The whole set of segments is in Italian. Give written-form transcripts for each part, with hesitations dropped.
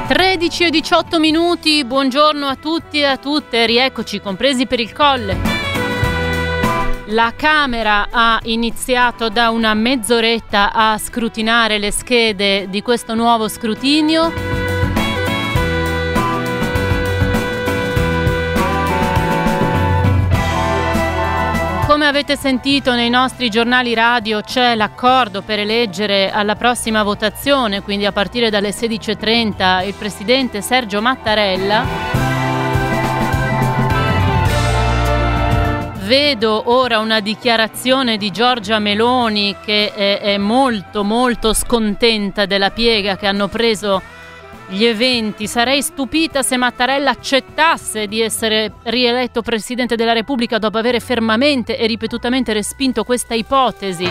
13:18, buongiorno a tutti e a tutte, rieccoci, compresi per il Colle. La Camera ha iniziato da una mezz'oretta a scrutinare le schede di questo nuovo scrutinio. Come avete sentito nei nostri giornali radio, c'è l'accordo per eleggere alla prossima votazione, quindi a partire dalle 16:30, il presidente Sergio Mattarella. Vedo ora una dichiarazione di Giorgia Meloni che è molto molto scontenta della piega che hanno preso gli eventi. Sarei stupita se Mattarella accettasse di essere rieletto Presidente della Repubblica dopo aver fermamente e ripetutamente respinto questa ipotesi.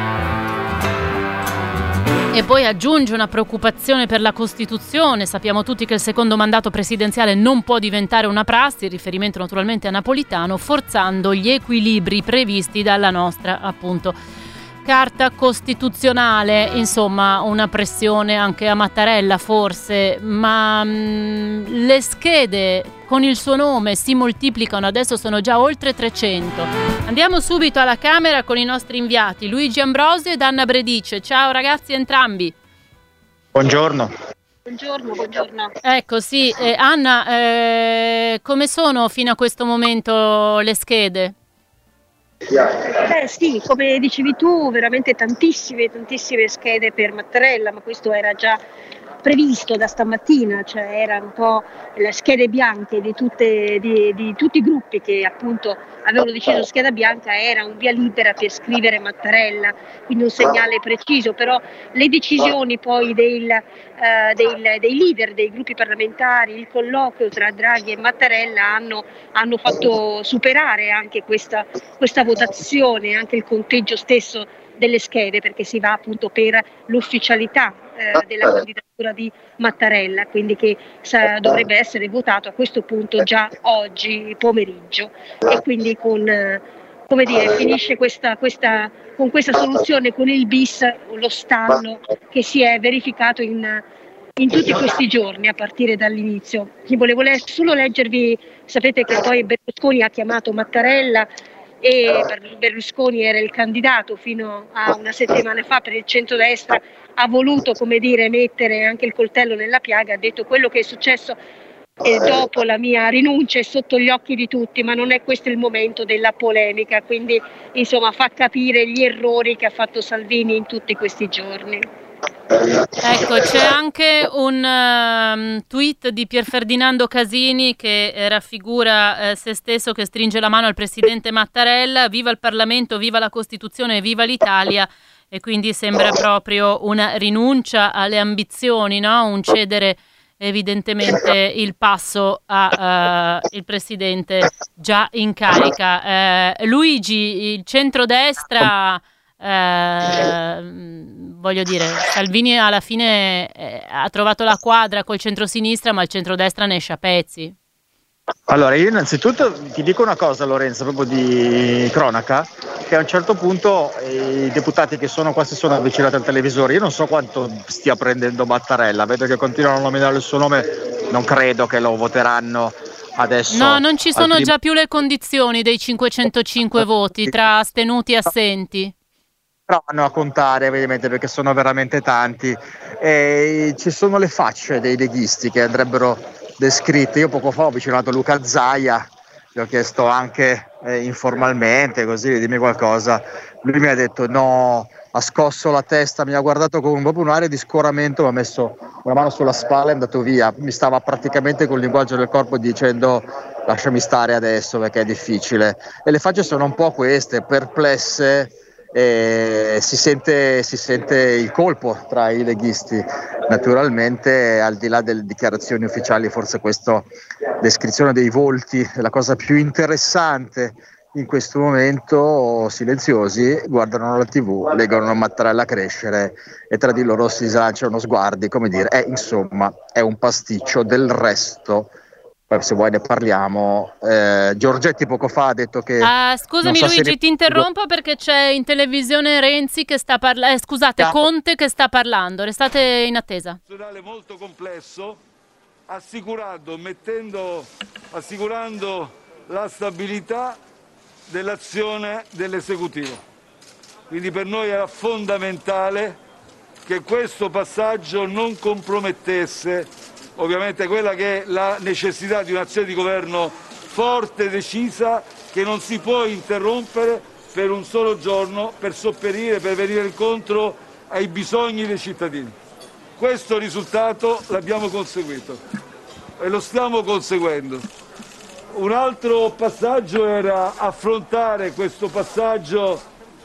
E poi aggiunge una preoccupazione per la Costituzione. Sappiamo tutti che il secondo mandato presidenziale non può diventare una prassi, in riferimento naturalmente a Napolitano, forzando gli equilibri previsti dalla nostra, appunto, Carta Costituzionale. Insomma, una pressione anche a Mattarella forse, ma le schede con il suo nome si moltiplicano, adesso sono già oltre 300. Andiamo subito alla Camera con i nostri inviati Luigi Ambrosio ed Anna Bredice. Ciao ragazzi entrambi. Buongiorno. Buongiorno. Ecco, sì, Anna, come sono fino a questo momento le schede? Sì, come dicevi tu, veramente tantissime schede per Mattarella, ma questo era già previsto da stamattina, cioè erano un po' le schede bianche di tutti i gruppi che appunto avevano deciso scheda bianca, era un via libera per scrivere Mattarella, quindi un segnale preciso, però le decisioni poi dei leader dei gruppi parlamentari, il colloquio tra Draghi e Mattarella hanno fatto superare anche questa votazione, anche il conteggio stesso delle schede, perché si va appunto per l'ufficialità della candidatura di Mattarella, quindi che dovrebbe essere votato a questo punto già oggi pomeriggio, e quindi finisce con questa soluzione, con il bis, lo stallo che si è verificato in tutti questi giorni a partire dall'inizio. Volevo solo leggervi, sapete che poi Berlusconi ha chiamato Mattarella, e Berlusconi era il candidato fino a una settimana fa per il centrodestra, ha voluto mettere anche il coltello nella piaga, ha detto quello che è successo dopo la mia rinuncia è sotto gli occhi di tutti, ma non è questo il momento della polemica, quindi insomma fa capire gli errori che ha fatto Salvini in tutti questi giorni. Ecco, c'è anche un tweet di Pier Ferdinando Casini che raffigura se stesso che stringe la mano al presidente Mattarella: viva il Parlamento, viva la Costituzione, viva l'Italia. E quindi sembra proprio una rinuncia alle ambizioni, no? Un cedere evidentemente il passo il presidente già in carica. Luigi, il centrodestra, voglio dire, Salvini alla fine ha trovato la quadra col centrosinistra, ma il centrodestra ne esce a pezzi. Allora, io innanzitutto ti dico una cosa, Lorenzo, proprio di cronaca, che a un certo punto i deputati che sono qua si sono avvicinati al televisore. Io non so quanto stia prendendo Mattarella, vedo che continuano a nominare il suo nome, non credo che lo voteranno adesso. No, non ci sono già più le condizioni dei 505 voti tra astenuti e assenti. Provano a contare ovviamente perché sono veramente tanti, e ci sono le facce dei leghisti che andrebbero descritte. Io poco fa ho avvicinato Luca Zaia, gli ho chiesto anche informalmente, così dimmi qualcosa. Lui mi ha detto no, ha scosso la testa, mi ha guardato con proprio un'area di scoramento, mi ha messo una mano sulla spalla e è andato via. Mi stava praticamente col linguaggio del corpo dicendo lasciami stare adesso perché è difficile. E le facce sono un po' queste, perplesse. Si sente il colpo tra i leghisti. Naturalmente, al di là delle dichiarazioni ufficiali, forse questa descrizione dei volti è la cosa più interessante in questo momento. Silenziosi, guardano la TV, leggono Mattarella crescere e tra di loro si lanciano sguardi, come dire, insomma, è un pasticcio del resto. Poi se vuoi ne parliamo. Giorgetti poco fa ha detto che... Scusami Luigi, ti interrompo perché c'è in televisione Renzi che sta parlando, Conte che sta parlando, restate in attesa. Molto complesso assicurando la stabilità dell'azione dell'esecutivo. Quindi per noi era fondamentale che questo passaggio non compromettesse ovviamente quella che è la necessità di un'azione di governo forte e decisa, che non si può interrompere per un solo giorno per sopperire, per venire incontro ai bisogni dei cittadini. Questo risultato l'abbiamo conseguito e lo stiamo conseguendo. Un altro passaggio era affrontare questo passaggio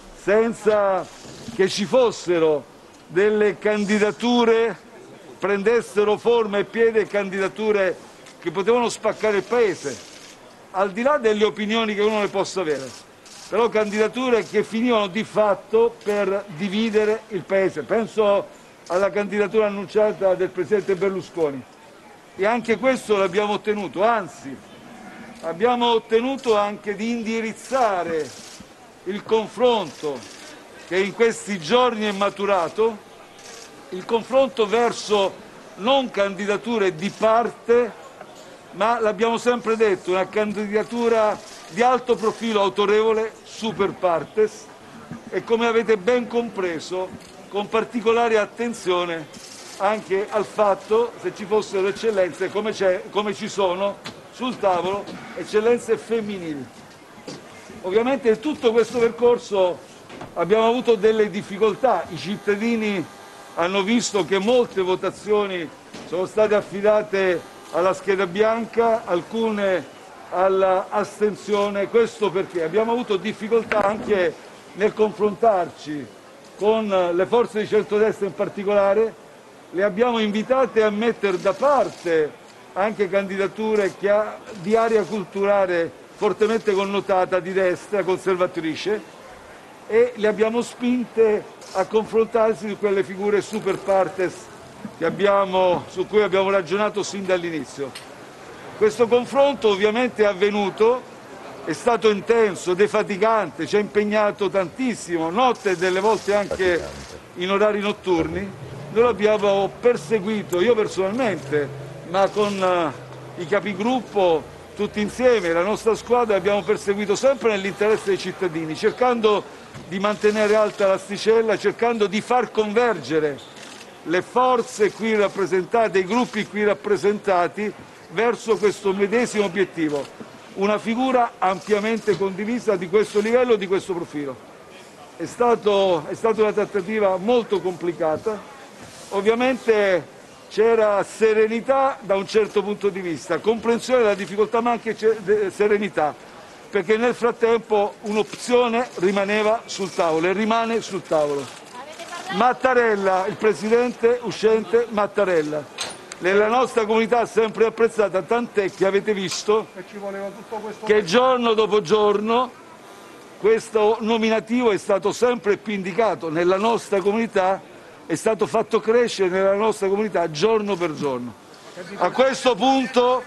senza che ci fossero delle candidature, prendessero forma e piede candidature che potevano spaccare il Paese, al di là delle opinioni che uno ne possa avere, però candidature che finivano di fatto per dividere il Paese. Penso alla candidatura annunciata del Presidente Berlusconi e anche questo l'abbiamo ottenuto, anzi abbiamo ottenuto anche di indirizzare il confronto che in questi giorni è maturato, il confronto verso non candidature di parte, ma l'abbiamo sempre detto, una candidatura di alto profilo autorevole, super partes, e come avete ben compreso, con particolare attenzione anche al fatto se ci fossero eccellenze come ci sono sul tavolo, eccellenze femminili. Ovviamente in tutto questo percorso abbiamo avuto delle difficoltà, i cittadini hanno visto che molte votazioni sono state affidate alla scheda bianca, alcune all'astensione, questo perché abbiamo avuto difficoltà anche nel confrontarci con le forze di centrodestra in particolare, le abbiamo invitate a mettere da parte anche candidature di area culturale fortemente connotata di destra, conservatrice, e le abbiamo spinte a confrontarsi su quelle figure super partes su cui abbiamo ragionato sin dall'inizio. Questo confronto ovviamente è avvenuto, è stato intenso, defaticante, ci ha impegnato tantissimo, notte e delle volte anche in orari notturni. Noi l'abbiamo perseguito, io personalmente, ma con i capigruppo tutti insieme, la nostra squadra, abbiamo perseguito sempre nell'interesse dei cittadini, cercando di mantenere alta l'asticella, cercando di far convergere le forze qui rappresentate, i gruppi qui rappresentati, verso questo medesimo obiettivo, una figura ampiamente condivisa di questo livello, di questo profilo. È stata una trattativa molto complicata, ovviamente c'era serenità da un certo punto di vista, comprensione della difficoltà, ma anche serenità, perché nel frattempo un'opzione rimaneva sul tavolo e rimane sul tavolo. Mattarella, il presidente uscente Mattarella, nella nostra comunità ha sempre apprezzata, tant'è che avete visto che giorno dopo giorno questo nominativo è stato sempre più indicato nella nostra comunità, è stato fatto crescere nella nostra comunità giorno per giorno. A questo punto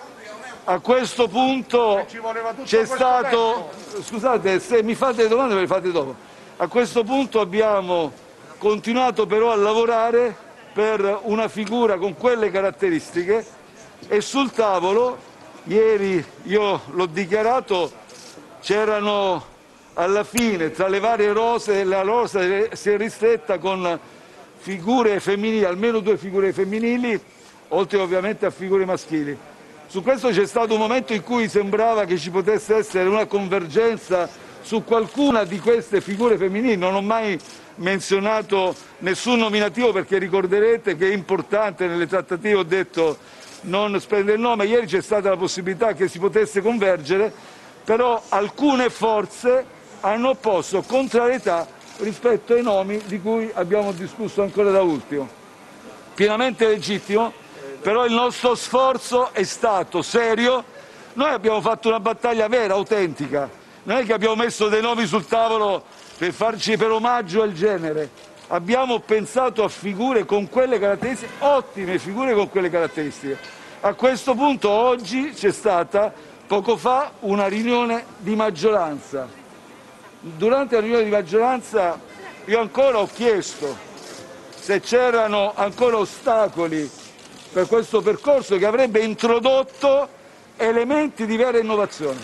c'è stato, scusate se mi fate domande me le fate dopo, a questo punto abbiamo continuato però a lavorare per una figura con quelle caratteristiche e sul tavolo, ieri io l'ho dichiarato, c'erano alla fine tra le varie rose, la rosa si è ristretta con figure femminili, almeno 2 figure femminili, oltre ovviamente a figure maschili. Su questo c'è stato un momento in cui sembrava che ci potesse essere una convergenza su qualcuna di queste figure femminili, non ho mai menzionato nessun nominativo perché ricorderete che è importante, nelle trattative ho detto non spendere il nome, ieri c'è stata la possibilità che si potesse convergere, però alcune forze hanno opposto contrarietà rispetto ai nomi di cui abbiamo discusso ancora da ultimo. Pienamente legittimo, però il nostro sforzo è stato serio, noi abbiamo fatto una battaglia vera, autentica, non è che abbiamo messo dei nomi sul tavolo per omaggio al genere, abbiamo pensato a figure con quelle caratteristiche, ottime figure con quelle caratteristiche. A questo punto oggi c'è stata, poco fa, una riunione di maggioranza. Durante la riunione di maggioranza io ancora ho chiesto se c'erano ancora ostacoli per questo percorso che avrebbe introdotto elementi di vera innovazione,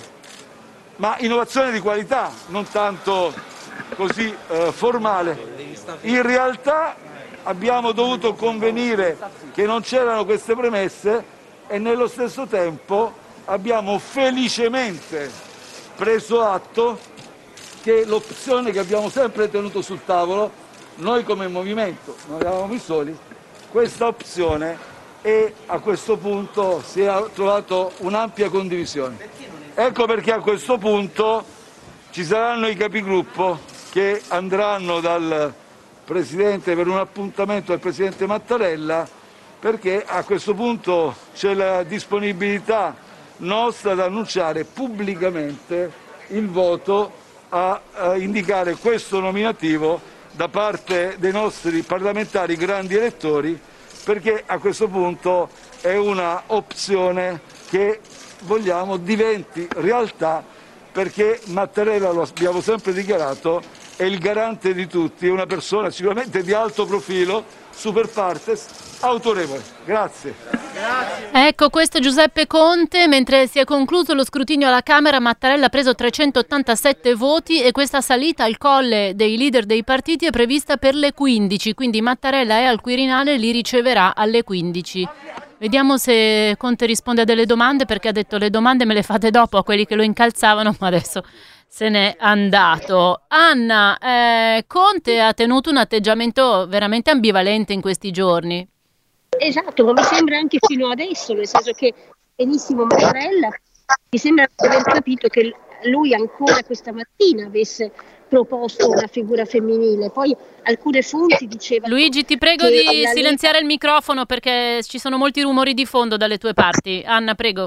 ma innovazione di qualità, non tanto così formale. In realtà abbiamo dovuto convenire che non c'erano queste premesse e nello stesso tempo abbiamo felicemente preso atto che l'opzione che abbiamo sempre tenuto sul tavolo, noi come movimento non eravamo i soli, questa opzione e a questo punto si è trovato un'ampia condivisione. Ecco perché a questo punto ci saranno i capigruppo che andranno dal Presidente per un appuntamento del Presidente Mattarella, perché a questo punto c'è la disponibilità nostra ad annunciare pubblicamente il voto a indicare questo nominativo da parte dei nostri parlamentari grandi elettori, perché a questo punto è una opzione che vogliamo diventi realtà, perché Mattarella, lo abbiamo sempre dichiarato, è il garante di tutti, è una persona sicuramente di alto profilo, super partes, autorevole. Grazie. Ecco, questo Giuseppe Conte. Mentre si è concluso lo scrutinio alla Camera, Mattarella ha preso 387 voti e questa salita al colle dei leader dei partiti è prevista per le 15, quindi Mattarella è al Quirinale e li riceverà alle 15. Vediamo se Conte risponde a delle domande, perché ha detto le domande me le fate dopo a quelli che lo incalzavano, ma adesso se n'è andato. Anna, Conte ha tenuto un atteggiamento veramente ambivalente in questi giorni. Esatto, ma mi sembra anche fino adesso, nel senso che benissimo Mattarella, mi sembra aver capito che lui ancora questa mattina avesse proposto una figura femminile. Poi alcune fonti dicevano... Luigi, ti prego di silenziare il microfono perché ci sono molti rumori di fondo dalle tue parti. Anna, prego.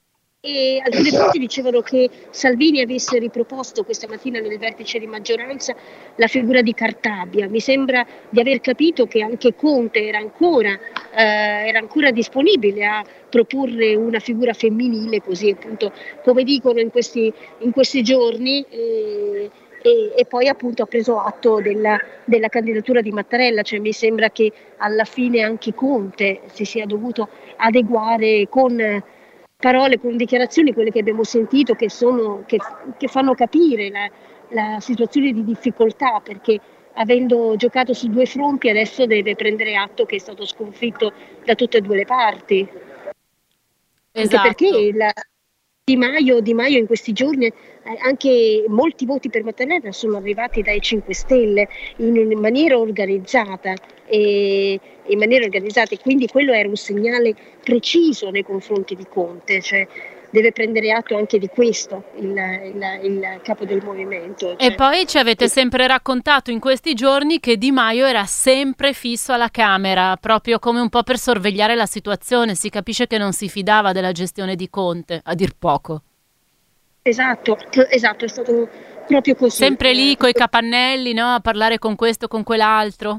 E alcune fonti dicevano che Salvini avesse riproposto questa mattina nel vertice di maggioranza la figura di Cartabia. Mi sembra di aver capito che anche Conte era ancora disponibile a proporre una figura femminile, così appunto come dicono in questi giorni, e poi appunto ha preso atto della candidatura di Mattarella. Cioè mi sembra che alla fine anche Conte si sia dovuto adeguare con parole, con dichiarazioni, quelle che abbiamo sentito, che fanno capire la situazione di difficoltà, perché avendo giocato su due fronti adesso deve prendere atto che è stato sconfitto da tutte e due le parti. Esatto. Anche perché Di Maio in questi giorni, anche molti voti per Mattarella sono arrivati dai 5 Stelle in maniera organizzata, e quindi quello era un segnale preciso nei confronti di Conte, cioè deve prendere atto anche di questo il capo del movimento. E poi ci avete sempre raccontato in questi giorni che Di Maio era sempre fisso alla Camera, proprio come un po' per sorvegliare la situazione. Si capisce che non si fidava della gestione di Conte, a dir poco. Esatto, è stato proprio così. Sempre lì coi capannelli, no? A parlare con questo, con quell'altro.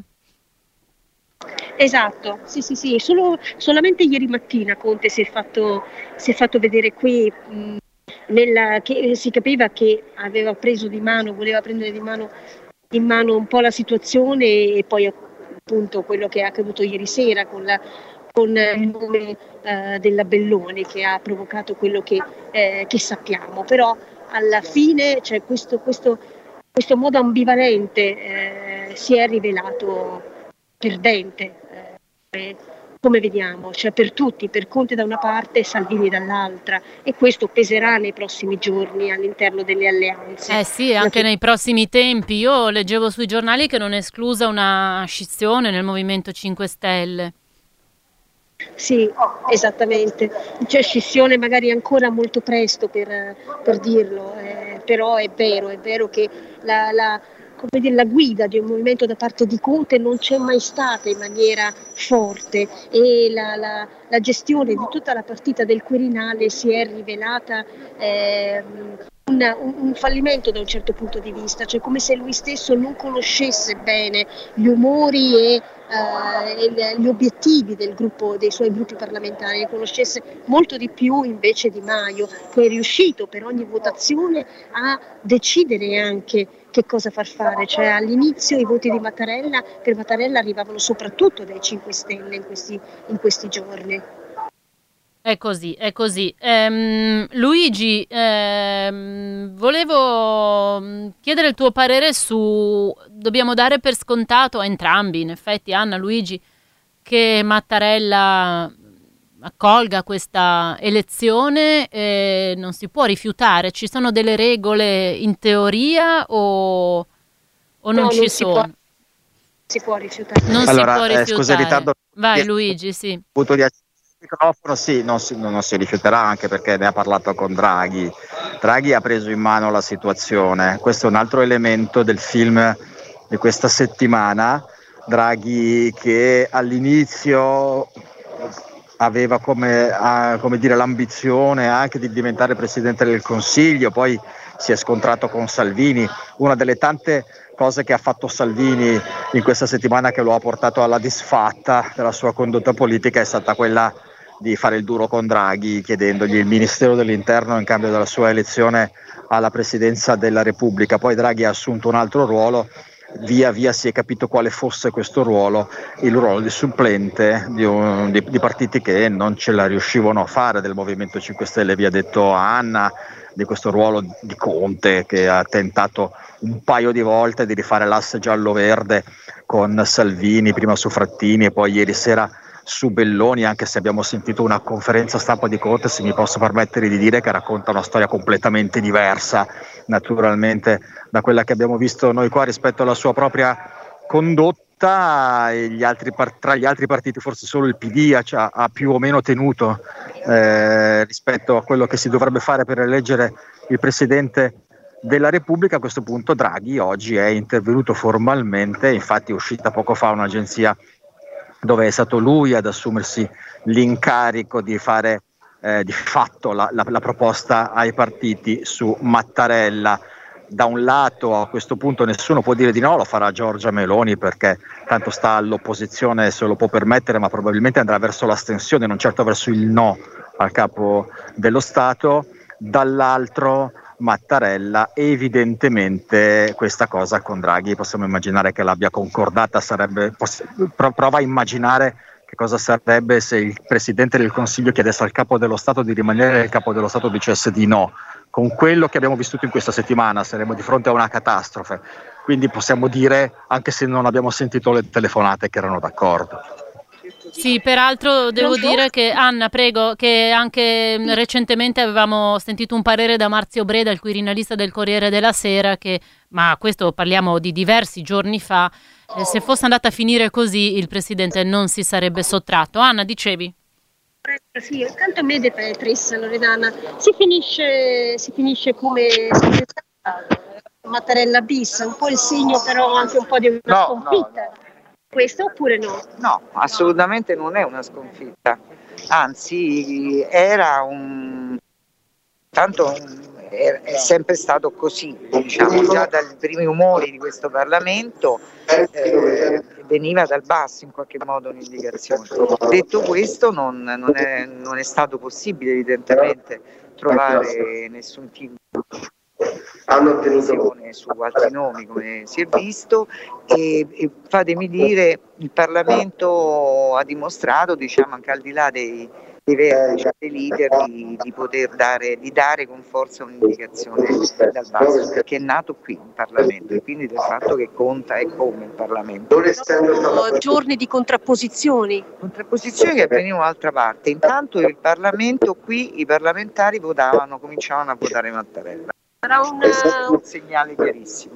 Esatto, sì. Solamente ieri mattina Conte si è fatto vedere qui, che si capiva che aveva preso voleva prendere in mano un po' la situazione, e poi appunto quello che è accaduto ieri sera con il nome della Belloni, che ha provocato quello che sappiamo. Però alla fine, cioè, questo modo ambivalente si è rivelato perdente, come vediamo, cioè per tutti, per Conte da una parte e Salvini dall'altra, e questo peserà nei prossimi giorni all'interno delle alleanze. Sì, anche nei prossimi tempi. Io leggevo sui giornali che non è esclusa una scissione nel Movimento 5 Stelle. Sì, esattamente, c'è scissione magari ancora molto presto per dirlo, però è vero che la guida di un movimento da parte di Conte non c'è mai stata in maniera forte, e la gestione di tutta la partita del Quirinale si è rivelata un fallimento da un certo punto di vista, cioè come se lui stesso non conoscesse bene gli umori e gli obiettivi dei suoi gruppi parlamentari, ne conoscesse molto di più invece Di Maio, che è riuscito per ogni votazione a decidere anche che cosa far fare. Cioè, all'inizio i voti di Mattarella per Mattarella arrivavano soprattutto dai 5 Stelle in questi giorni. È così, è così. Luigi, volevo chiedere il tuo parere su, dobbiamo dare per scontato a entrambi, in effetti, Anna, Luigi, che Mattarella accolga questa elezione, non si può rifiutare. Ci sono delle regole in teoria o non ci sono? Si può rifiutare. Non si può rifiutare. Scusa il ritardo. Vai Luigi, sì. Microfono, sì, non si rifiuterà, anche perché ne ha parlato con Draghi. Draghi ha preso in mano la situazione. Questo è un altro elemento del film di questa settimana. Draghi che all'inizio aveva come dire l'ambizione anche di diventare Presidente del Consiglio, poi si è scontrato con Salvini. Una delle tante cose che ha fatto Salvini in questa settimana che lo ha portato alla disfatta della sua condotta politica è stata quella di fare il duro con Draghi, chiedendogli il Ministero dell'Interno in cambio della sua elezione alla Presidenza della Repubblica. Poi Draghi ha assunto un altro ruolo, via via si è capito quale fosse questo ruolo, il ruolo di supplente di partiti che non ce la riuscivano a fare, del Movimento 5 Stelle, vi ha detto Anna, di questo ruolo di Conte che ha tentato un paio di volte di rifare l'asse giallo-verde con Salvini, prima su Frattini e poi ieri sera su Belloni, anche se abbiamo sentito una conferenza stampa di Conte, se mi posso permettere di dire, che racconta una storia completamente diversa naturalmente da quella che abbiamo visto noi qua rispetto alla sua propria condotta. E tra gli altri partiti forse solo il PD ha più o meno tenuto rispetto a quello che si dovrebbe fare per eleggere il Presidente della Repubblica. A questo punto Draghi oggi è intervenuto formalmente, infatti è uscita poco fa un'agenzia dove è stato lui ad assumersi l'incarico di fare di fatto la proposta ai partiti su Mattarella. Da un lato a questo punto nessuno può dire di no, lo farà Giorgia Meloni perché tanto sta all'opposizione, se lo può permettere, ma probabilmente andrà verso l'astensione, non certo verso il no al capo dello Stato. Dall'altro Mattarella evidentemente questa cosa con Draghi possiamo immaginare che l'abbia concordata, prova a immaginare che cosa sarebbe se il Presidente del Consiglio chiedesse al capo dello Stato di rimanere e il capo dello Stato dicesse di no. Con quello che abbiamo vissuto in questa settimana saremo di fronte a una catastrofe, quindi possiamo dire, anche se non abbiamo sentito le telefonate, che erano d'accordo. Sì, peraltro devo dire che, Anna, prego, che anche recentemente avevamo sentito un parere da Marzio Breda, il quirinalista del Corriere della Sera, ma questo parliamo di diversi giorni fa, se fosse andata a finire così il Presidente non si sarebbe sottratto. Anna, dicevi? Sì, accanto a me De Petris, Loredana, si finisce come Mattarella bis, un po' il segno però anche un po' di una sconfitta. No. Questo oppure no? No, assolutamente non è una sconfitta, anzi era è sempre stato così, diciamo, già dai primi umori di questo Parlamento veniva dal basso in qualche modo un'indicazione. Detto questo non è stato possibile evidentemente trovare nessun tipo hanno ottenuto su altri nomi come si è visto e fatemi dire il Parlamento ha dimostrato, diciamo, anche al di là dei vertici, dei leader di poter dare con forza un'indicazione dal basso, perché è nato qui in Parlamento e quindi del fatto che conta è come il Parlamento. Giorni di contrapposizioni che avvenivano dall'altra parte. Intanto il Parlamento qui, i parlamentari cominciavano a votare Mattarella. Sarà un segnale chiarissimo.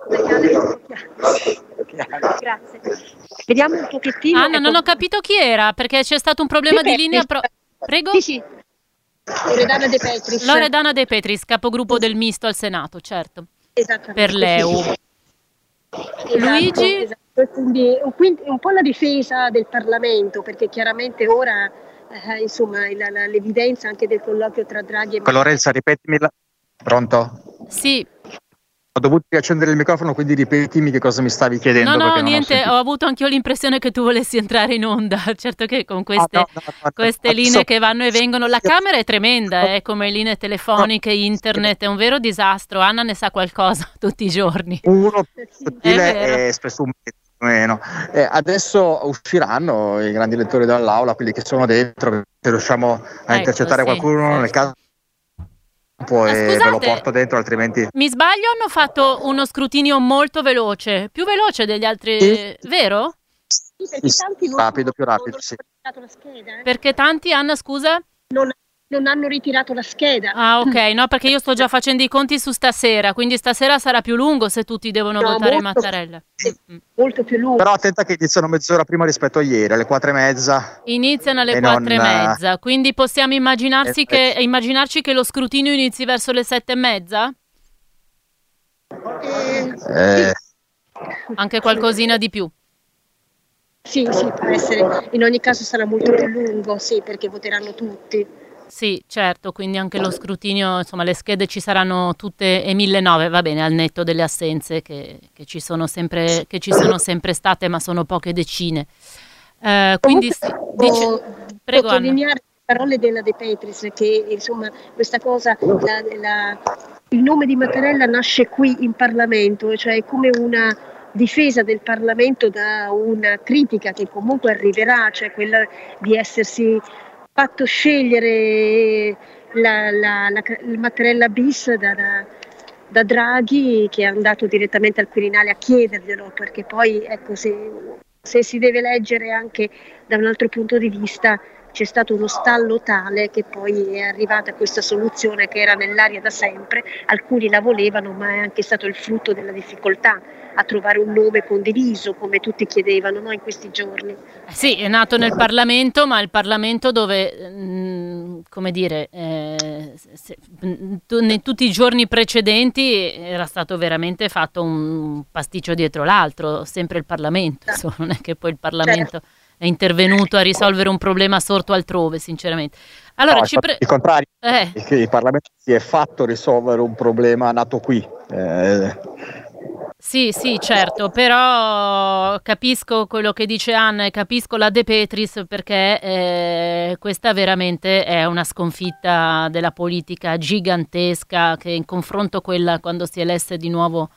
Grazie. Vediamo un pochettino. Anna, non ho capito chi era perché c'è stato un problema di linea. Prego? Sì. Loredana De Petris. Loredana De Petris, capogruppo del Misto al Senato, certo. Esattamente. Per l'EU. Esatto, Luigi? Esatto. Quindi un po' la difesa del Parlamento, perché chiaramente ora l'evidenza anche del colloquio tra Draghi e Lorenza, ripetimi Pronto? Sì. Ho dovuto riaccendere il microfono, quindi ripetimi che cosa mi stavi chiedendo. No, non niente, ho avuto anch'io l'impressione che tu volessi entrare in onda. Certo che con queste linee che vanno e vengono, la camera è tremenda, come linee telefoniche, internet, è un vero disastro. Anna ne sa qualcosa tutti i giorni. Uno più sottile e spesso un metro meno. Adesso usciranno i grandi lettori dall'aula, quelli che sono dentro, se riusciamo a intercettare qualcuno nel caso. Poi ve lo porto dentro, altrimenti. Mi sbaglio, hanno fatto uno scrutinio molto veloce, più veloce degli altri, vero? Sì, perché tanti più rapido, sì. Ritirato la scheda, Perché tanti, Anna, scusa? Non hanno ritirato la scheda. Ah, ok, no, perché io sto già facendo i conti su stasera, quindi stasera sarà più lungo se tutti devono votare Mattarella. Molto più lungo. Però attenta che iniziano mezz'ora prima rispetto a ieri, alle 4:30. Iniziano alle 4:30, quindi possiamo immaginarci che lo scrutinio inizi verso le 7:30? Anche qualcosina di più. Sì, può essere. In ogni caso sarà molto più lungo, sì, perché voteranno tutti. Sì, certo, quindi anche lo scrutinio, insomma, le schede ci saranno tutte e 1.900, va bene, al netto delle assenze che ci sono sempre state, ma sono poche decine. Quindi prego, sottolineare le parole della De Petris, che insomma questa cosa, il nome di Mattarella nasce qui in Parlamento, cioè come una difesa del Parlamento da una critica che comunque arriverà, cioè quella di essersi fatto scegliere il Mattarella bis da Draghi, che è andato direttamente al Quirinale a chiederglielo, perché poi ecco, se si deve leggere anche da un altro punto di vista, c'è stato uno stallo tale che poi è arrivata questa soluzione che era nell'aria da sempre. Alcuni la volevano, ma è anche stato il frutto della difficoltà a trovare un nome condiviso, come tutti chiedevano, no, in questi giorni. Sì, è nato nel Parlamento, ma il Parlamento dove, come dire, in tutti i giorni precedenti era stato veramente fatto un pasticcio dietro l'altro, sempre il Parlamento, insomma, non è che poi il Parlamento è intervenuto a risolvere un problema sorto altrove, sinceramente. Allora, il contrario, che il Parlamento si è fatto risolvere un problema nato qui. Sì, certo, però capisco quello che dice Anna e capisco la De Petris, perché questa veramente è una sconfitta della politica gigantesca, che in confronto a quella quando si elesse di nuovo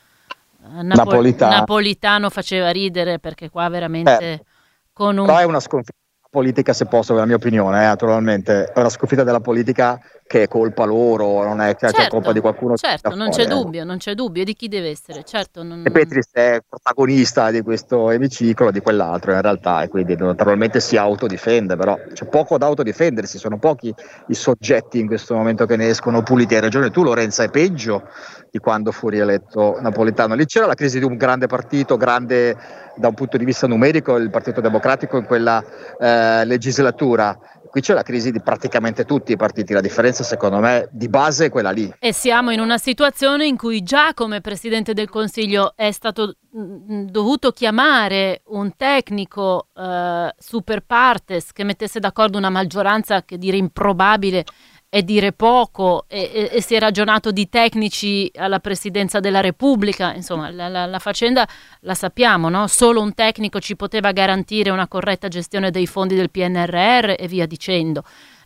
Napolitano faceva ridere, perché qua veramente Però è una sconfitta politica, se posso, la mia opinione, naturalmente è una sconfitta della politica che è colpa loro, non è che c'è colpa di qualcuno. Certo, non c'è dubbio, di chi deve essere, certo. E Petris è protagonista di questo emiciclo, di quell'altro in realtà, e quindi naturalmente si autodifende, però c'è poco da autodifendersi, sono pochi i soggetti in questo momento che ne escono puliti. Hai ragione tu, Lorenza, è peggio di quando fu rieletto Napolitano. Lì c'era la crisi di un grande partito, grande da un punto di vista numerico, il Partito Democratico in quella legislatura. Qui c'è la crisi di praticamente tutti i partiti, la differenza secondo me di base è quella lì. E siamo in una situazione in cui già come Presidente del Consiglio è stato dovuto chiamare un tecnico super partes che mettesse d'accordo una maggioranza, che dire improbabile è dire poco, e si è ragionato di tecnici alla Presidenza della Repubblica. Insomma, la faccenda la sappiamo, no? Solo un tecnico ci poteva garantire una corretta gestione dei fondi del PNRR e via dicendo.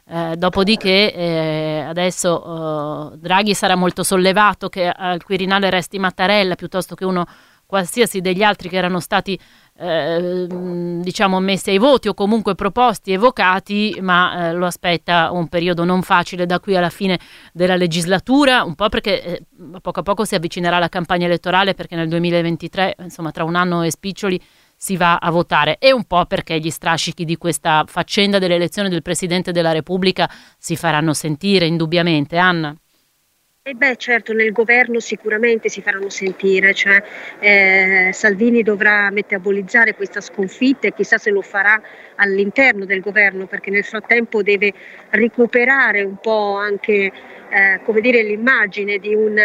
Dopodiché adesso Draghi sarà molto sollevato che al Quirinale resti Mattarella piuttosto che uno qualsiasi degli altri che erano stati diciamo messi ai voti o comunque proposti, evocati, ma lo aspetta un periodo non facile da qui alla fine della legislatura, un po' perché a poco si avvicinerà la campagna elettorale, perché nel 2023, insomma tra un anno e spiccioli, si va a votare, e un po' perché gli strascichi di questa faccenda delle elezioni del Presidente della Repubblica si faranno sentire indubbiamente. Anna? Certo, nel governo sicuramente si faranno sentire, cioè Salvini dovrà metabolizzare questa sconfitta e chissà se lo farà all'interno del governo, perché nel frattempo deve recuperare un po' anche come dire, l'immagine di un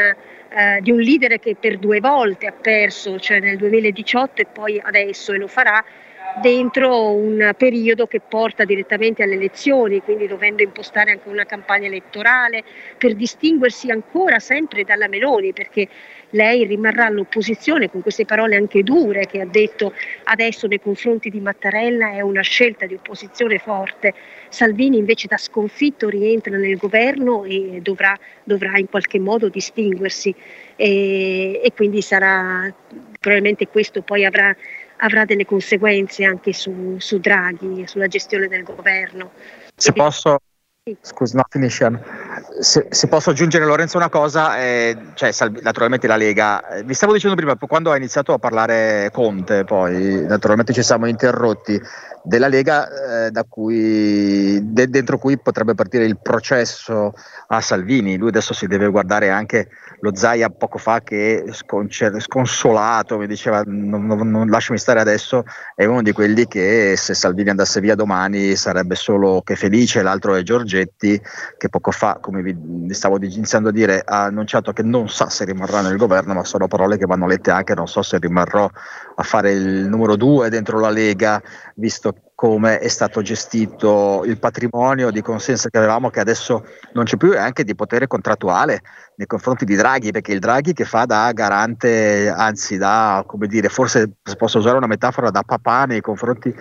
leader che per 2 volte ha perso, cioè nel 2018 e poi adesso, e lo farà dentro un periodo che porta direttamente alle elezioni, quindi dovendo impostare anche una campagna elettorale per distinguersi ancora sempre dalla Meloni, perché lei rimarrà all'opposizione con queste parole anche dure che ha detto adesso nei confronti di Mattarella, è una scelta di opposizione forte. Salvini invece da sconfitto rientra nel governo e dovrà in qualche modo distinguersi e quindi sarà probabilmente questo poi avrà delle conseguenze anche su Draghi, sulla gestione del governo. Se posso, scusi, no, finisce. Se posso aggiungere, Lorenzo, una cosa, naturalmente la Lega, vi stavo dicendo prima, quando ha iniziato a parlare Conte, poi naturalmente ci siamo interrotti, della Lega dentro cui potrebbe partire il processo a Salvini. Lui adesso si deve guardare anche lo Zaia poco fa che sconsolato mi diceva non lasciami stare adesso, è uno di quelli che se Salvini andasse via domani sarebbe solo che felice. L'altro è Giorgetti, che poco fa, come vi stavo iniziando a dire, ha annunciato che non sa se rimarrà nel governo, ma sono parole che vanno lette anche, non so se rimarrò a fare il numero 2 dentro la Lega, visto come è stato gestito il patrimonio di consenso che avevamo, che adesso non c'è più, e anche di potere contrattuale nei confronti di Draghi, perché il Draghi che fa da garante, anzi da, come dire, forse se posso usare una metafora, da papà nei confronti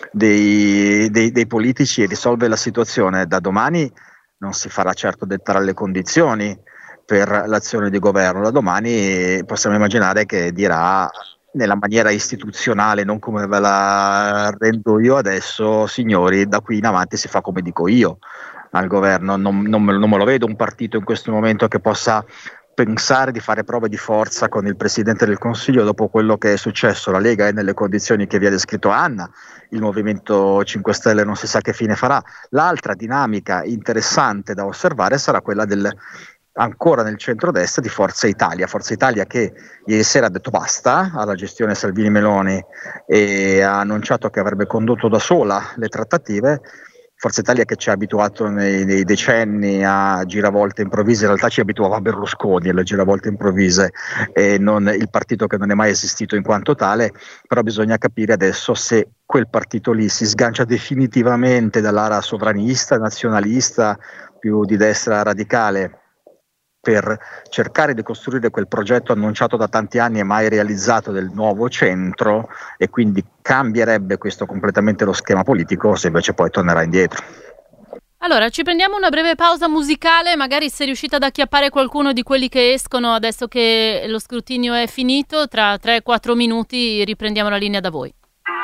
dei politici e risolve la situazione, da domani non si farà certo dettare le condizioni per l'azione di governo, da domani possiamo immaginare che dirà nella maniera istituzionale, non come ve la rendo io adesso, signori, da qui in avanti si fa come dico io al governo. Non me lo vedo un partito in questo momento che possa pensare di fare prove di forza con il Presidente del Consiglio dopo quello che è successo. La Lega è nelle condizioni che vi ha descritto Anna, il Movimento 5 Stelle non si sa che fine farà. L'altra dinamica interessante da osservare sarà quella ancora nel centrodestra di Forza Italia che ieri sera ha detto basta alla gestione Salvini-Meloni e ha annunciato che avrebbe condotto da sola le trattative. Forza Italia che ci ha abituato nei decenni a giravolte improvvise, in realtà ci abituava Berlusconi alle giravolte improvvise e non il partito che non è mai esistito in quanto tale, però bisogna capire adesso se quel partito lì si sgancia definitivamente dall'area sovranista, nazionalista, più di destra radicale, per cercare di costruire quel progetto annunciato da tanti anni e mai realizzato del nuovo centro, e quindi cambierebbe questo completamente lo schema politico, se invece poi tornerà indietro. Allora, ci prendiamo una breve pausa musicale, magari se riuscite ad acchiappare qualcuno di quelli che escono adesso che lo scrutinio è finito, tra 3-4 minuti riprendiamo la linea da voi.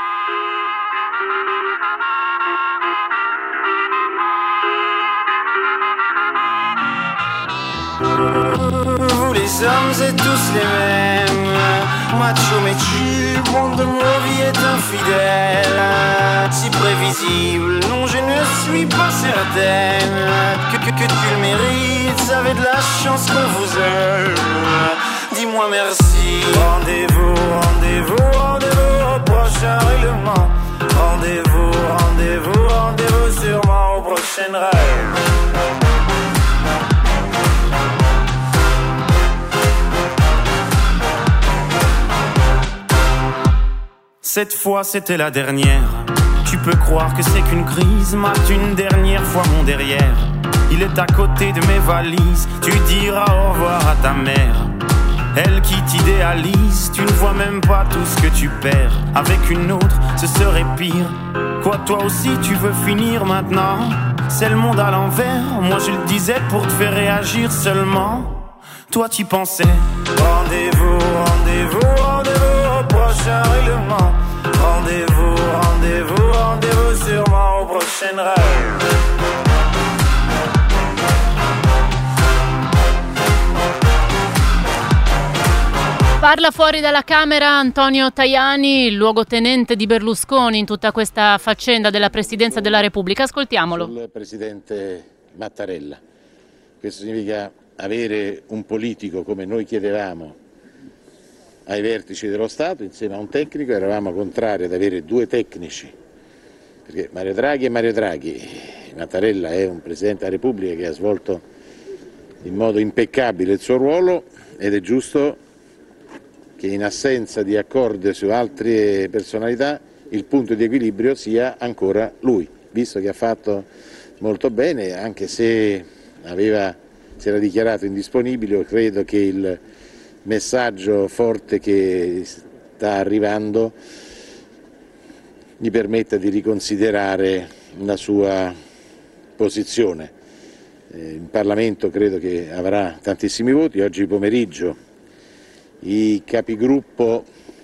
Vous les hommes êtes tous les mêmes, macho mais chill, monde de nos vies est infidèle, si prévisible, non je ne suis pas certaine que tu le mérites, vous avez de la chance qu'on vous aime, dis-moi merci. Rendez-vous, rendez-vous, rendez-vous au prochain règlement, rendez-vous, rendez-vous, rendez-vous sûrement au prochain rêve. Cette fois c'était la dernière. Tu peux croire que c'est qu'une crise. Mate une dernière fois mon derrière. Il est à côté de mes valises. Tu diras au revoir à ta mère. Elle qui t'idéalise. Tu ne vois même pas tout ce que tu perds. Avec une autre ce serait pire. Quoi toi aussi tu veux finir maintenant? C'est le monde à l'envers. Moi je le disais pour te faire réagir seulement. Toi t'y pensais. Rendez-vous, rendez-vous, rendez-vous au prochain règlement. Rendez-vous, rendez-vous, rendez-vous sûrement au prochain rêve. Parla fuori dalla Camera Antonio Tajani, il luogotenente di Berlusconi in tutta questa faccenda della Presidenza della Repubblica. Ascoltiamolo. Sul Presidente Mattarella. Questo significa avere un politico come noi chiedevamo ai vertici dello Stato insieme a un tecnico. Eravamo contrari ad avere due tecnici, perché Mario Draghi è Mario Draghi. Mattarella è un Presidente della Repubblica che ha svolto in modo impeccabile il suo ruolo ed è giusto che in assenza di accordi su altre personalità il punto di equilibrio sia ancora lui, visto che ha fatto molto bene, anche se si era dichiarato indisponibile. Credo che il messaggio forte che sta arrivando gli permetta di riconsiderare la sua posizione. Il Parlamento credo che avrà tantissimi voti. Oggi pomeriggio i capigruppo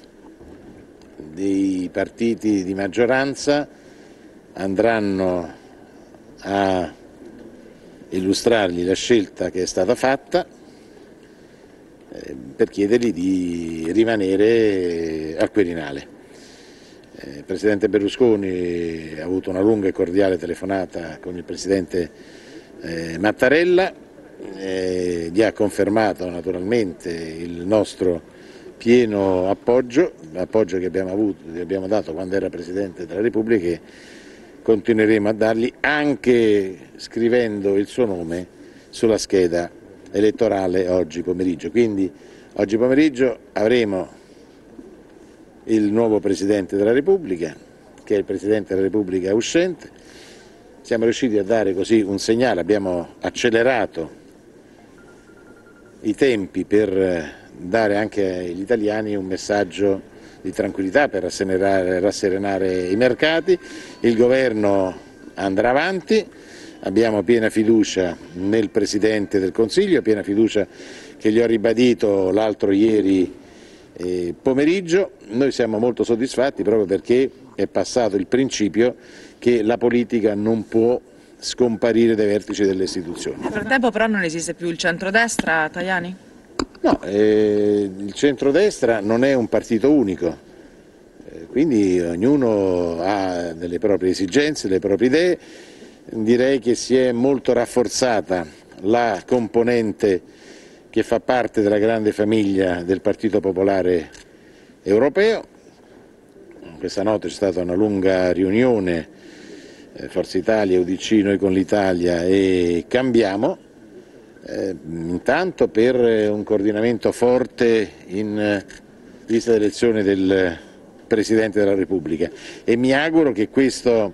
dei partiti di maggioranza andranno a illustrargli la scelta che è stata fatta per chiedergli di rimanere al Quirinale. Il Presidente Berlusconi ha avuto una lunga e cordiale telefonata con il Presidente Mattarella, gli ha confermato naturalmente il nostro pieno appoggio, l'appoggio che abbiamo dato quando era Presidente della Repubblica, e continueremo a dargli anche scrivendo il suo nome sulla scheda elettorale oggi pomeriggio. Quindi oggi pomeriggio avremo il nuovo Presidente della Repubblica, che è il Presidente della Repubblica uscente. Siamo riusciti a dare così un segnale, abbiamo accelerato i tempi per dare anche agli italiani un messaggio di tranquillità, per rasserenare i mercati. Il governo andrà avanti, abbiamo piena fiducia nel Presidente del Consiglio, piena fiducia che gli ho ribadito l'altro ieri pomeriggio. Noi siamo molto soddisfatti proprio perché è passato il principio che la politica non può scomparire dai vertici delle istituzioni. Nel frattempo però non esiste più il centrodestra, Tajani? No, il centrodestra non è un partito unico, quindi ognuno ha delle proprie esigenze, le proprie idee. Direi che si è molto rafforzata la componente che fa parte della grande famiglia del Partito Popolare Europeo. Questa notte c'è stata una lunga riunione, Forza Italia, UDC, Noi con l'Italia e Cambiamo, intanto per un coordinamento forte in vista dell'elezione del Presidente della Repubblica, e mi auguro che questo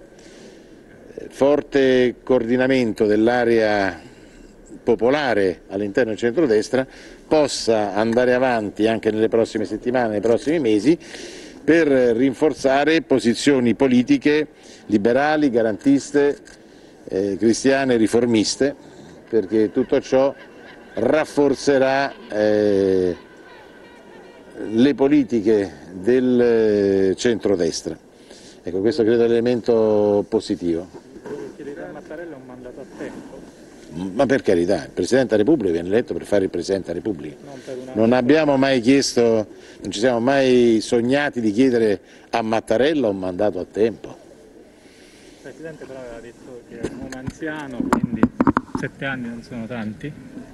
forte coordinamento dell'area popolare all'interno del centrodestra possa andare avanti anche nelle prossime settimane, nei prossimi mesi, per rinforzare posizioni politiche liberali, garantiste, cristiane, riformiste, perché tutto ciò rafforzerà le politiche del centrodestra. Ecco, questo credo è l'elemento positivo. Chiederà a Mattarella un mandato a tempo? Ma per carità, il Presidente della Repubblica viene eletto per fare il Presidente della Repubblica. Non abbiamo mai chiesto, non ci siamo mai sognati di chiedere a Mattarella un mandato a tempo. Il Presidente però aveva detto che è un uomo anziano, quindi 7 anni non sono tanti?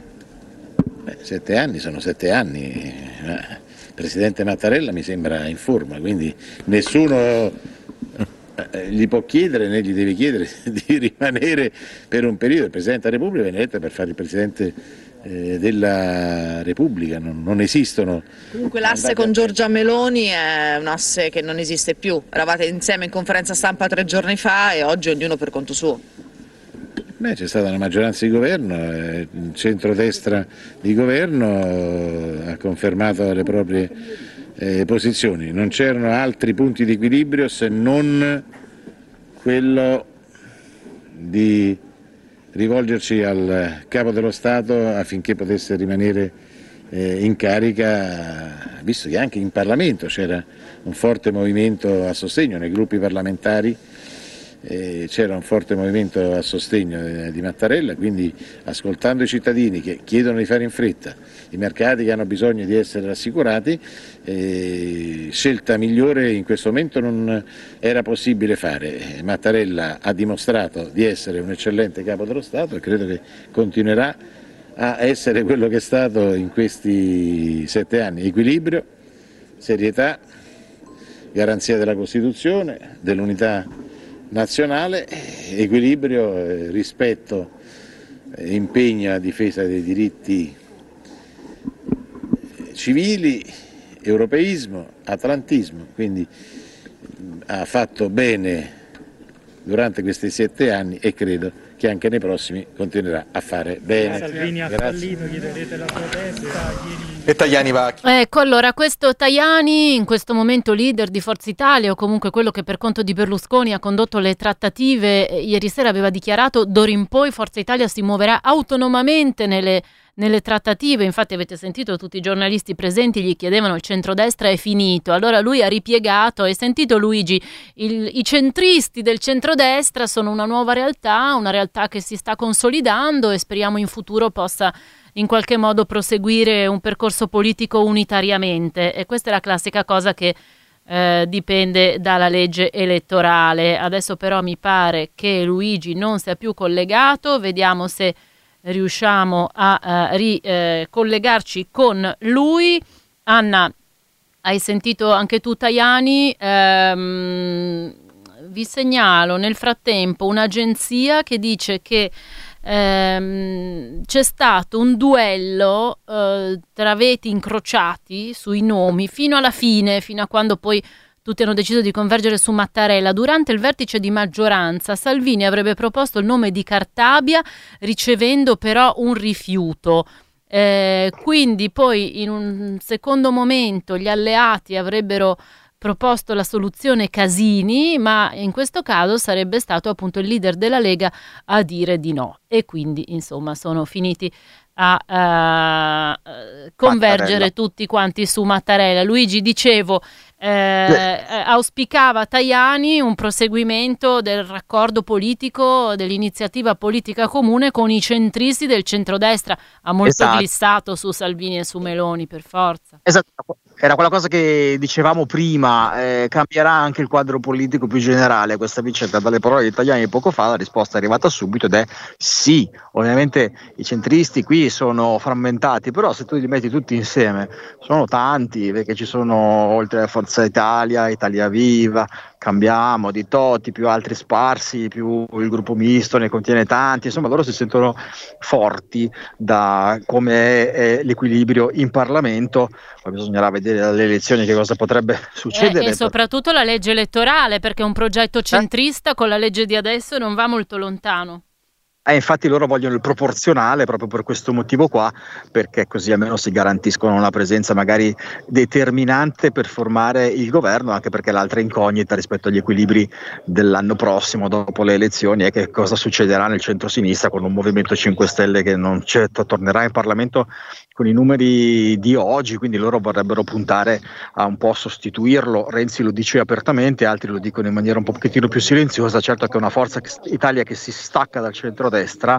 7 anni sono 7 anni. Il Presidente Mattarella mi sembra in forma, quindi nessuno gli può chiedere né gli deve chiedere di rimanere per un periodo. Il Presidente della Repubblica viene eletto per fare il Presidente della Repubblica, non esistono. Comunque l'asse con Giorgia Meloni è un asse che non esiste più. Eravate insieme in conferenza stampa 3 giorni fa e oggi ognuno per conto suo. C'è stata una maggioranza di governo, il centrodestra di governo ha confermato le proprie posizioni, non c'erano altri punti di equilibrio se non quello di rivolgerci al Capo dello Stato affinché potesse rimanere in carica, visto che anche in Parlamento c'era un forte movimento a sostegno, nei gruppi parlamentari c'era un forte movimento a sostegno di Mattarella, quindi ascoltando i cittadini che chiedono di fare in fretta, i mercati che hanno bisogno di essere rassicurati, scelta migliore in questo momento non era possibile fare. Mattarella ha dimostrato di essere un eccellente Capo dello Stato e credo che continuerà a essere quello che è stato in questi 7 anni: equilibrio, serietà, garanzia della Costituzione, dell'unità nazionale, equilibrio, rispetto, impegno a difesa dei diritti civili, europeismo, atlantismo, quindi ha fatto bene durante questi 7 anni e credo che anche nei prossimi continuerà a fare bene. Salvini ha fallito, chiederete la protesta E Tajani va. Ecco, allora, questo Tajani, in questo momento leader di Forza Italia, o comunque quello che per conto di Berlusconi ha condotto le trattative, ieri sera aveva dichiarato: d'ora in poi Forza Italia si muoverà autonomamente nelle trattative. Infatti avete sentito tutti i giornalisti presenti gli chiedevano: il centrodestra è finito? Allora lui ha ripiegato: hai sentito Luigi, i centristi del centrodestra sono una nuova realtà, una realtà che si sta consolidando e speriamo in futuro possa in qualche modo proseguire un percorso politico unitariamente. E questa è la classica cosa che dipende dalla legge elettorale. Adesso però mi pare che Luigi non sia più collegato, vediamo se riusciamo a ricollegarci con lui. Anna, hai sentito anche tu Tajani? Vi segnalo nel frattempo un'agenzia che dice che c'è stato un duello tra veti incrociati sui nomi fino alla fine, fino a quando poi tutti hanno deciso di convergere su Mattarella. Durante il vertice di maggioranza Salvini avrebbe proposto il nome di Cartabia, ricevendo però un rifiuto. Quindi poi in un secondo momento gli alleati avrebbero proposto la soluzione Casini, ma in questo caso sarebbe stato appunto il leader della Lega a dire di no, e quindi insomma sono finiti a convergere Mattarella. Tutti quanti su Mattarella. Luigi, dicevo, auspicava Tajani un proseguimento del raccordo politico, dell'iniziativa politica comune con i centristi del centrodestra. Ha molto glissato su Salvini e su Meloni, per forza. Esatto, era quella cosa che dicevamo prima, cambierà anche il quadro politico più generale questa vicenda. Dalle parole di Tajani poco fa la risposta è arrivata subito ed è sì. Ovviamente i centristi qui sono frammentati, però se tu li metti tutti insieme sono tanti, perché ci sono, oltre a Forza Italia, Italia Viva, Cambiamo, Di Totti, più altri sparsi, più il gruppo misto ne contiene tanti, insomma loro si sentono forti da come è l'equilibrio in Parlamento. Poi bisognerà vedere dalle elezioni che cosa potrebbe succedere. E soprattutto la legge elettorale, perché un progetto centrista con la legge di adesso non va molto lontano. Infatti loro vogliono il proporzionale proprio per questo motivo qua, perché così almeno si garantiscono una presenza magari determinante per formare il governo, anche perché l'altra incognita rispetto agli equilibri dell'anno prossimo dopo le elezioni è che cosa succederà nel centro-sinistra con un Movimento 5 Stelle che non tornerà in Parlamento con i numeri di oggi, quindi loro vorrebbero puntare a un po' sostituirlo. Renzi lo dice apertamente, altri lo dicono in maniera un pochettino più silenziosa. Certo che una Forza Italia che si stacca dal centrodestra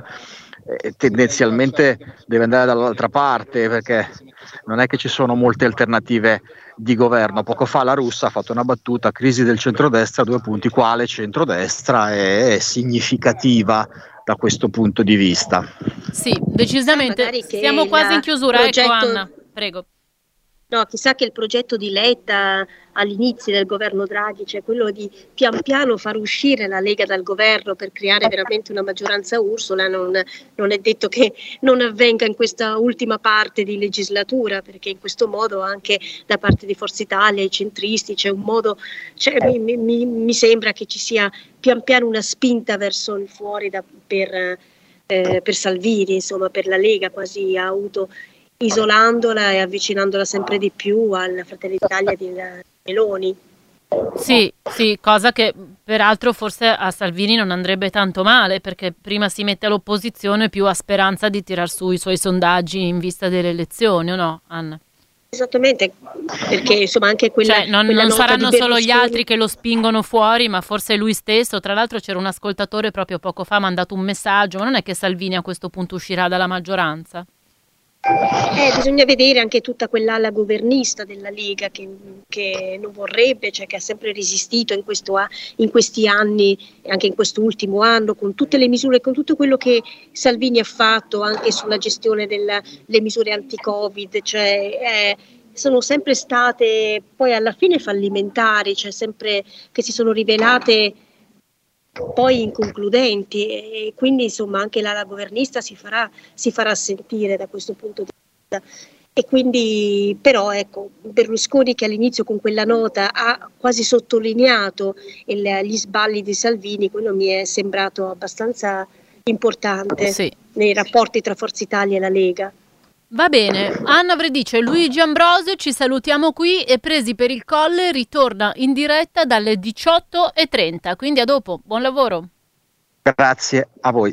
tendenzialmente deve andare dall'altra parte, perché non è che ci sono molte alternative di governo. Poco fa la Russa ha fatto una battuta: crisi del centrodestra, 2 punti, quale centrodestra? È significativa da questo punto di vista. Sì, decisamente. Siamo quasi in chiusura, ecco Anna, prego. No, chissà che il progetto di Letta all'inizio del governo Draghi, cioè quello di pian piano far uscire la Lega dal governo per creare veramente una maggioranza Ursula, non è detto che non avvenga in questa ultima parte di legislatura, perché in questo modo anche da parte di Forza Italia, i centristi, c'è un modo, mi sembra che ci sia pian piano una spinta verso il fuori per Salvini, insomma per la Lega quasi ha avuto, isolandola e avvicinandola sempre di più alla Fratelli d'Italia di Meloni. Sì, cosa che peraltro forse a Salvini non andrebbe tanto male, perché prima si mette all'opposizione più ha speranza di tirar su i suoi sondaggi in vista delle elezioni, o no, Anna? Esattamente, perché insomma anche quella, non saranno solo gli altri che lo spingono fuori, ma forse lui stesso. Tra l'altro c'era un ascoltatore proprio poco fa, ha mandato un messaggio: ma non è che Salvini a questo punto uscirà dalla maggioranza? Bisogna vedere anche tutta quell'ala governista della Lega che non vorrebbe, cioè che ha sempre resistito in questi anni, anche in questo ultimo anno, con tutte le misure, con tutto quello che Salvini ha fatto anche sulla gestione delle misure anti-Covid, cioè sono sempre state poi alla fine fallimentari, cioè sempre che si sono rivelate poi inconcludenti, e quindi insomma anche l'ala governista si farà sentire da questo punto di vista. E quindi però ecco, Berlusconi, che all'inizio con quella nota ha quasi sottolineato gli sballi di Salvini, quello mi è sembrato abbastanza importante nei rapporti tra Forza Italia e la Lega. Va bene, Anna Vredice, Luigi Ambrosio, ci salutiamo qui e Presi per il Colle ritorna in diretta dalle 18:30, quindi a dopo, buon lavoro. Grazie a voi.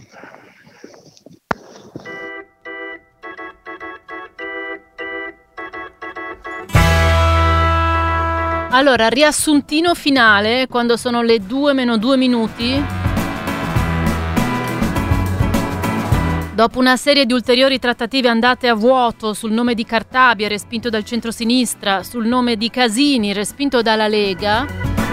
Allora, riassuntino finale, quando sono le 2:02. Dopo una serie di ulteriori trattative andate a vuoto sul nome di Cartabia, respinto dal centrosinistra, sul nome di Casini, respinto dalla Lega,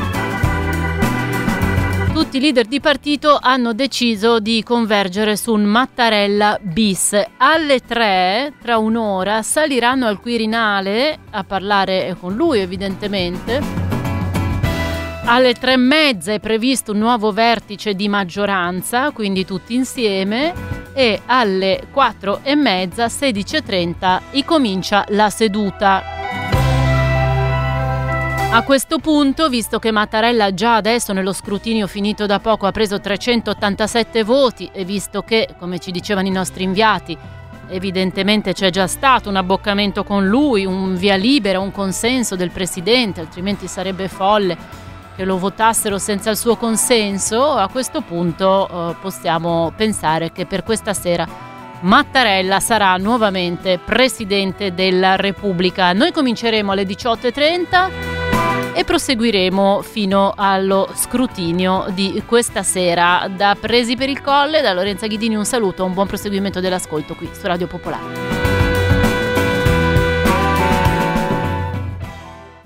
tutti i leader di partito hanno deciso di convergere su un Mattarella bis. Alle 3, tra un'ora, saliranno al Quirinale a parlare con lui, evidentemente. Alle 3:30 è previsto un nuovo vertice di maggioranza, quindi tutti insieme, e alle 4:30, 16:30, comincia la seduta. A questo punto, visto che Mattarella già adesso nello scrutinio finito da poco ha preso 387 voti e visto che, come ci dicevano i nostri inviati, evidentemente c'è già stato un abboccamento con lui, un via libera, un consenso del Presidente, altrimenti sarebbe folle che lo votassero senza il suo consenso, a questo punto possiamo pensare che per questa sera Mattarella sarà nuovamente Presidente della Repubblica. Noi cominceremo alle 18:30 e proseguiremo fino allo scrutinio di questa sera. Da Presi per il Colle, da Lorenza Ghidini un saluto, un buon proseguimento dell'ascolto qui su Radio Popolare.